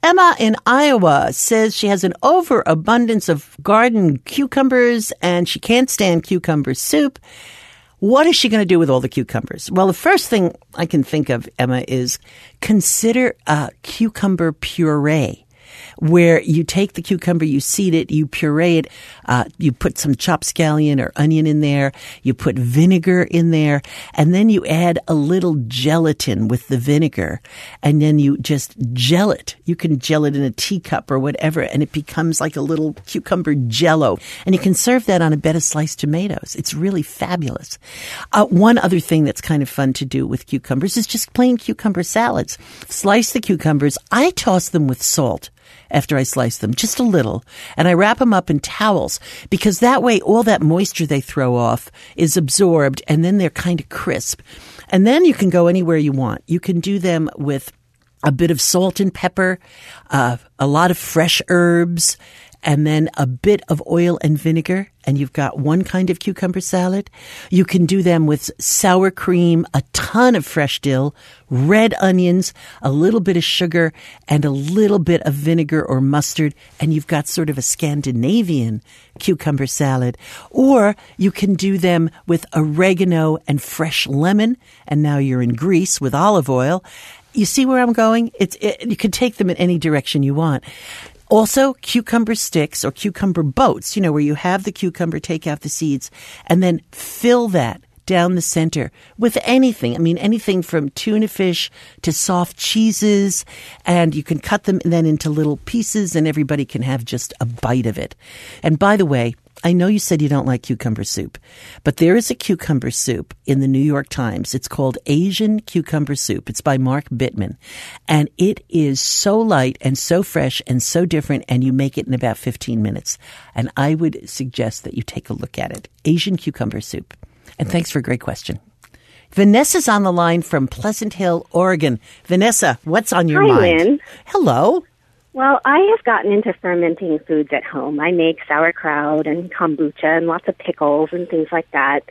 Emma in Iowa says she has an overabundance of garden cucumbers and she can't stand cucumber soup. What is she going to do with all the cucumbers? Well, the first thing I can think of, Emma, is consider a cucumber puree, where you take the cucumber, you seed it, you puree it, uh, you put some chopped scallion or onion in there, you put vinegar in there, and then you add a little gelatin with the vinegar, and then you just gel it. You can gel it in a teacup or whatever, and it becomes like a little cucumber jello. And you can serve that on a bed of sliced tomatoes. It's really fabulous. Uh, one other thing that's kind of fun to do with cucumbers is just plain cucumber salads. Slice the cucumbers. I toss them with salt after I slice them, just a little, and I wrap them up in towels because that way all that moisture they throw off is absorbed and then they're kind of crisp. And then you can go anywhere you want. You can do them with a bit of salt and pepper, uh, a lot of fresh herbs, and then a bit of oil and vinegar, and you've got one kind of cucumber salad. You can do them with sour cream, a ton of fresh dill, red onions, a little bit of sugar, and a little bit of vinegar or mustard, and you've got sort of a Scandinavian cucumber salad. Or you can do them with oregano and fresh lemon, and now you're in Greece with olive oil. You see where I'm going? It's it, you can take them in any direction you want. Also, cucumber sticks or cucumber boats, you know, where you have the cucumber, take out the seeds, and then fill that down the center with anything. I mean, anything from tuna fish to soft cheeses, and you can cut them then into little pieces, and everybody can have just a bite of it. And by the way, I know you said you don't like cucumber soup, but there is a cucumber soup in the New York Times. It's called Asian Cucumber Soup. It's by Mark Bittman. And it is so light and so fresh and so different, and you make it in about fifteen minutes. And I would suggest that you take a look at it. Asian Cucumber Soup. And thanks for a great question. Vanessa's on the line from Pleasant Hill, Oregon. Vanessa, what's on your Hi, mind? Lynn. Hello. Well, I have gotten into fermenting foods at home. I make sauerkraut and kombucha and lots of pickles and things like that.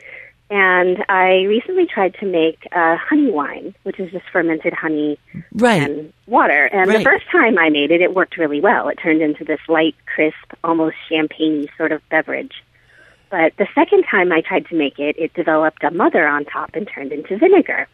And I recently tried to make uh, honey wine, which is just fermented honey right. and water. And right. the first time I made it, it worked really well. It turned into this light, crisp, almost champagne-y sort of beverage. But the second time I tried to make it, it developed a mother on top and turned into vinegar.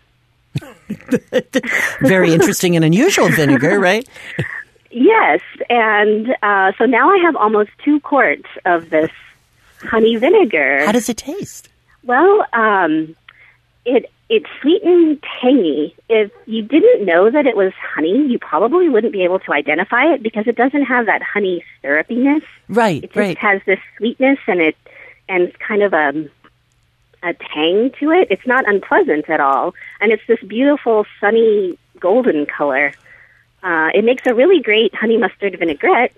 Very interesting and unusual vinegar, right? Yes, and uh, so now I have almost two quarts of this honey vinegar. How does it taste? Well, um, it it's sweet and tangy. If you didn't know that it was honey, you probably wouldn't be able to identify it because it doesn't have that honey syrupiness. Right, it just right. has this sweetness and it and kind of a a tang to it. It's not unpleasant at all, and it's this beautiful sunny golden color. Uh, it makes a really great honey mustard vinaigrette,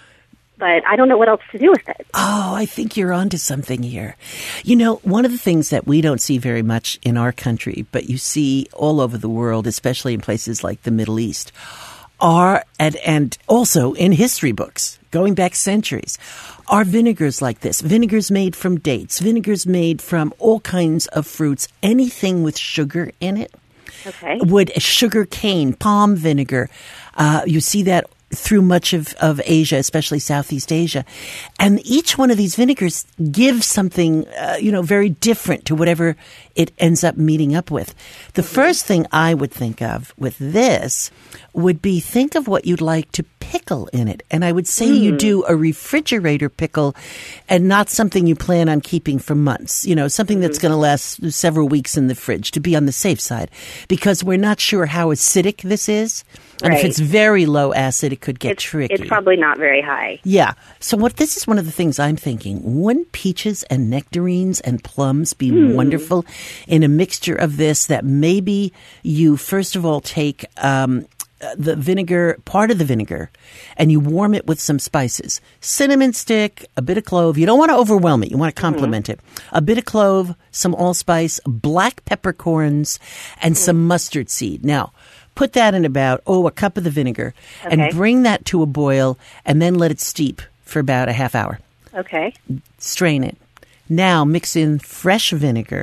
but I don't know what else to do with it. Oh, I think you're onto something here. You know, one of the things that we don't see very much in our country, but you see all over the world, especially in places like the Middle East, are, and, and also in history books, going back centuries, are vinegars like this. Vinegars made from dates, vinegars made from all kinds of fruits, anything with sugar in it. Okay. Would sugar cane, palm vinegar. Uh, you see that through much of, of Asia, especially Southeast Asia. And each one of these vinegars gives something, uh, you know, very different to whatever it ends up meeting up with. The mm-hmm. first thing I would think of with this would be think of what you'd like to pickle in it. And I would say mm. you do a refrigerator pickle and not something you plan on keeping for months. You know, something mm-hmm. that's going to last several weeks in the fridge to be on the safe side because we're not sure how acidic this is. And right. if it's very low acid, it could get it's, tricky. It's probably not very high. Yeah. So what this is one of the things I'm thinking. Wouldn't peaches and nectarines and plums be mm. wonderful in a mixture of this that maybe you first of all take um, the vinegar, part of the vinegar, and you warm it with some spices. Cinnamon stick, a bit of clove. You don't want to overwhelm it. You want to complement mm-hmm. it. A bit of clove, some allspice, black peppercorns, and mm-hmm. some mustard seed. Now, put that in about, oh, a cup of the vinegar okay. and bring that to a boil and then let it steep for about a half hour. Okay. Strain it. Now mix in fresh vinegar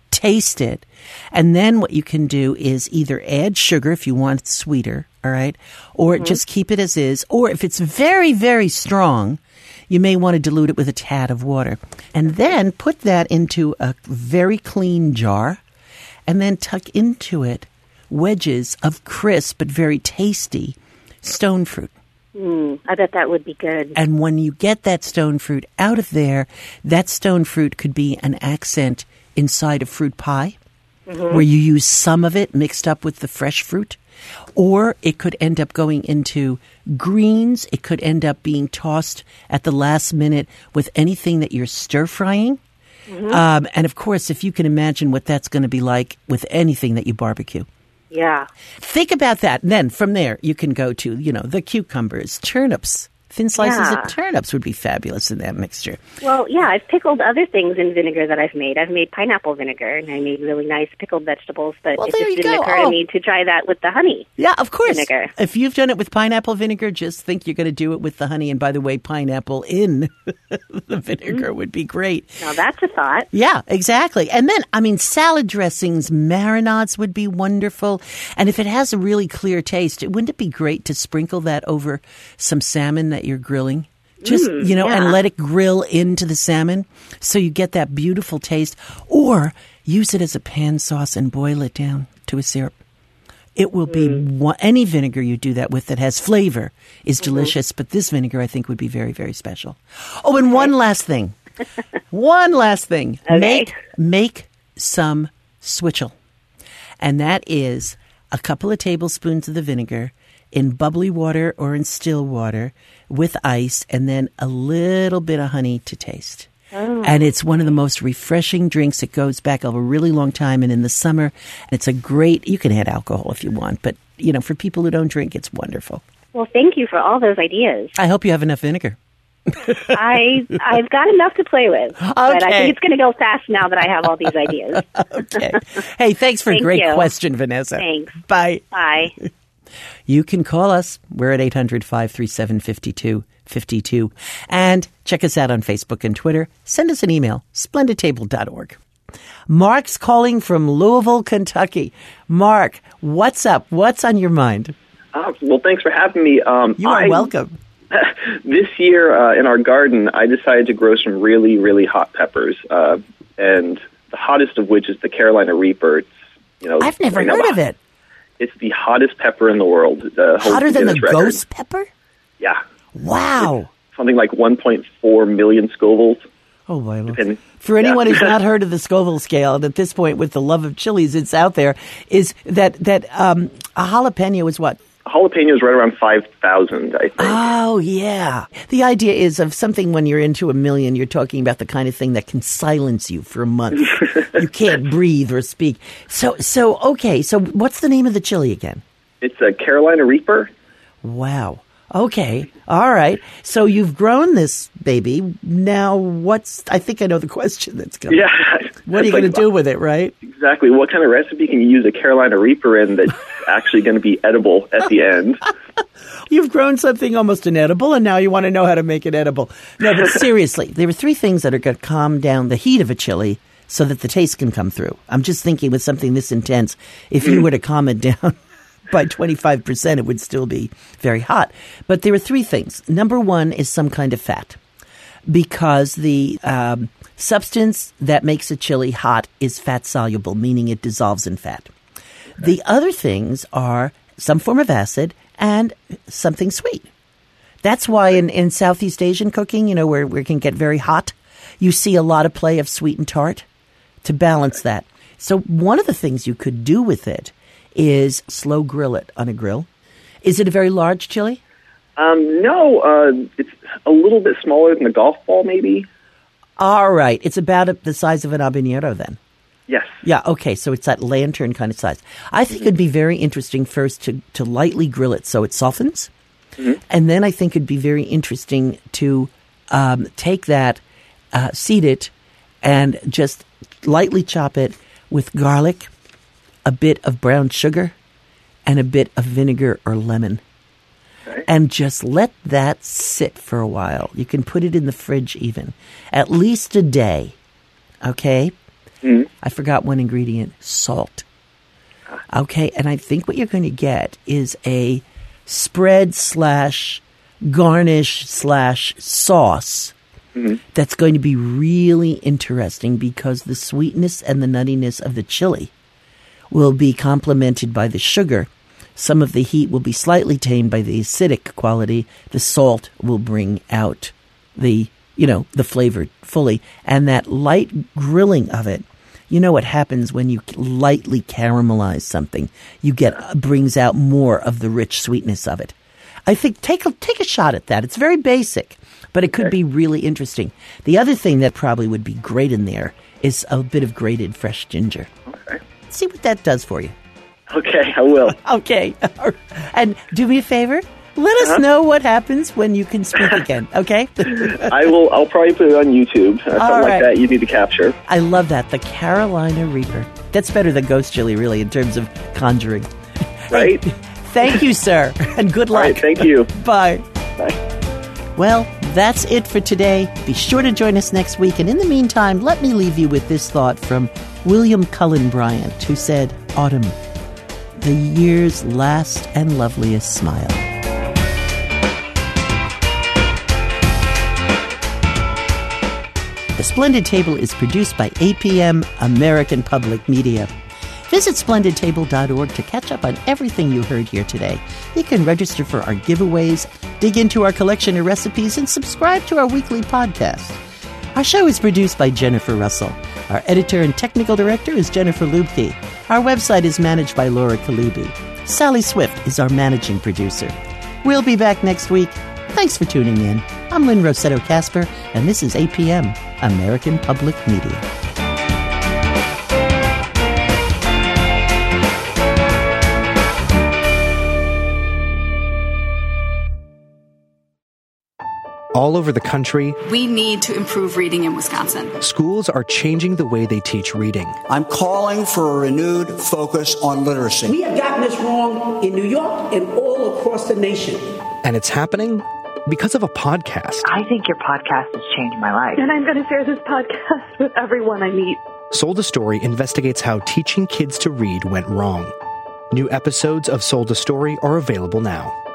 taste it, and then what you can do is either add sugar if you want it sweeter, all right, or mm-hmm. just keep it as is, or if it's very, very strong, you may want to dilute it with a tad of water. And then put that into a very clean jar, and then tuck into it wedges of crisp but very tasty stone fruit. Mm, I bet that would be good. And when you get that stone fruit out of there, that stone fruit could be an accent inside a fruit pie, mm-hmm. where you use some of it mixed up with the fresh fruit. Or it could end up going into greens. It could end up being tossed at the last minute with anything that you're stir-frying. Mm-hmm. Um, and, of course, if you can imagine what that's going to be like with anything that you barbecue. Yeah. Think about that. And then from there, you can go to, you know, the cucumbers, turnips. Thin slices yeah. of turnips would be fabulous in that mixture. Well, yeah, I've pickled other things in vinegar that I've made. I've made pineapple vinegar, and I made really nice pickled vegetables, but well, it just didn't go. occur oh. to me to try that with the honey. Yeah, of course. Vinegar. If you've done it with pineapple vinegar, just think you're going to do it with the honey. And by the way, pineapple in the vinegar mm-hmm. would be great. Now, that's a thought. Yeah, exactly. And then, I mean, salad dressings, marinades would be wonderful. And if it has a really clear taste, wouldn't it be great to sprinkle that over some salmon that you're grilling? Just, mm, you know, yeah. and let it grill into the salmon so you get that beautiful taste. Or use it as a pan sauce and boil it down to a syrup. It will be mm. one, any vinegar you do that with that has flavor is mm-hmm. delicious. But this vinegar, I think, would be very, very special. Oh, and okay. one last thing. one last thing. Okay. Make, make some switchel. And that is a couple of tablespoons of the vinegar in bubbly water or in still water with ice, and then a little bit of honey to taste. Oh. And it's one of the most refreshing drinks. It goes back a really long time, and in the summer, it's a great, you can add alcohol if you want, but, you know, for people who don't drink, it's wonderful. Well, thank you for all those ideas. I hope you have enough vinegar. I, I've got enough to play with, okay. but I think it's going to go fast now that I have all these ideas. Okay. Hey, thanks for Thank a great you. question, Vanessa. Thanks. Bye. Bye. You can call us. We're at eight hundred, five three seven, five two five two. And check us out on Facebook and Twitter. Send us an email, splendid table dot org. Mark's calling from Louisville, Kentucky. Mark, what's up? What's on your mind? Uh, well, thanks for having me. Um, you are I, welcome. This year uh, in our garden, I decided to grow some really, really hot peppers. Uh, and the hottest of which is the Carolina Reaper. It's, you know, I've never right heard now, of it. It's the hottest pepper in the world. Uh, Hotter than the record. ghost pepper? Yeah. Wow. It's something like one point four million Scovilles. Oh, my Lord. Depending. For anyone yeah. who's not heard of the Scoville scale, and at this point with the love of chilies, it's out there, is that, that um, a jalapeno is what? A jalapeno is right around five thousand, I think. Oh, yeah. The idea is of something when you're into a million, you're talking about the kind of thing that can silence you for a month. You can't breathe or speak. So, so okay, so what's the name of the chili again? It's a Carolina Reaper. Wow. Okay. All right. So you've grown this baby. Now what's, I think I know the question that's coming. Yeah. What are you like, going to do with it, right? Exactly. What kind of recipe can you use a Carolina Reaper in that's actually going to be edible at the end? You've grown something almost inedible, and now you want to know how to make it edible. No, but seriously, there are three things that are going to calm down the heat of a chili so that the taste can come through. I'm just thinking with something this intense, if you were to calm it down by twenty-five percent, it would still be very hot. But there are three things. Number one is some kind of fat, because the um, substance that makes a chili hot is fat-soluble, meaning it dissolves in fat. Okay. The other things are some form of acid and something sweet. That's why in, in Southeast Asian cooking, you know, where, where it can get very hot, you see a lot of play of sweet and tart to balance that. So one of the things you could do with it is slow grill it on a grill. Is it a very large chili? Um, no, uh, it's a little bit smaller than a golf ball, maybe. All right. It's about the size of an habanero then. Yes. Yeah, okay, so it's that lantern kind of size. I think mm-hmm. it'd be very interesting first to, to lightly grill it so it softens. Mm-hmm. And then I think it'd be very interesting to um, take that, uh, seed it, and just lightly chop it with garlic, a bit of brown sugar, and a bit of vinegar or lemon. Okay. And just let that sit for a while. You can put it in the fridge even. At least a day, okay? Mm-hmm. I forgot one ingredient, salt. Okay, and I think what you're going to get is a spread slash garnish slash sauce mm-hmm. that's going to be really interesting because the sweetness and the nuttiness of the chili will be complemented by the sugar. Some of the heat will be slightly tamed by the acidic quality. The salt will bring out the, you know, the flavor fully. And that light grilling of it, you know what happens when you lightly caramelize something? You get brings out more of the rich sweetness of it. I think take a take a shot at that. It's very basic, but it could be really interesting. The other thing that probably would be great in there is a bit of grated fresh ginger. Okay. See what that does for you. Okay, I will. Okay. And do me a favor. Let us uh-huh. know what happens when you can speak again, okay? I will. I'll probably put it on YouTube. Uh, something right. like that you need to capture. I love that. The Carolina Reaper. That's better than ghost chili, really, in terms of conjuring. Right? Hey, thank you, sir, and good luck. All right, thank you. Bye. Bye. Well, that's it for today. Be sure to join us next week. And in the meantime, let me leave you with this thought from William Cullen Bryant, who said, "Autumn, the year's last and loveliest smile." The Splendid Table is produced by A P M American Public Media. Visit splendid table dot org to catch up on everything you heard here today. You can register for our giveaways, dig into our collection of recipes, and subscribe to our weekly podcast. Our show is produced by Jennifer Russell. Our editor and technical director is Jennifer Lubke. Our website is managed by Laura Kalubi. Sally Swift is our managing producer. We'll be back next week. Thanks for tuning in. I'm Lynn Rossetto Kasper, and this is A P M, American Public Media. All over the country, we need to improve reading in Wisconsin. Schools are changing the way they teach reading. I'm calling for a renewed focus on literacy. We have gotten this wrong in New York and all across the nation. And it's happening because of a podcast. I think your podcast has changed my life. And I'm going to share this podcast with everyone I meet. Sold a Story investigates how teaching kids to read went wrong. New episodes of Sold a Story are available now.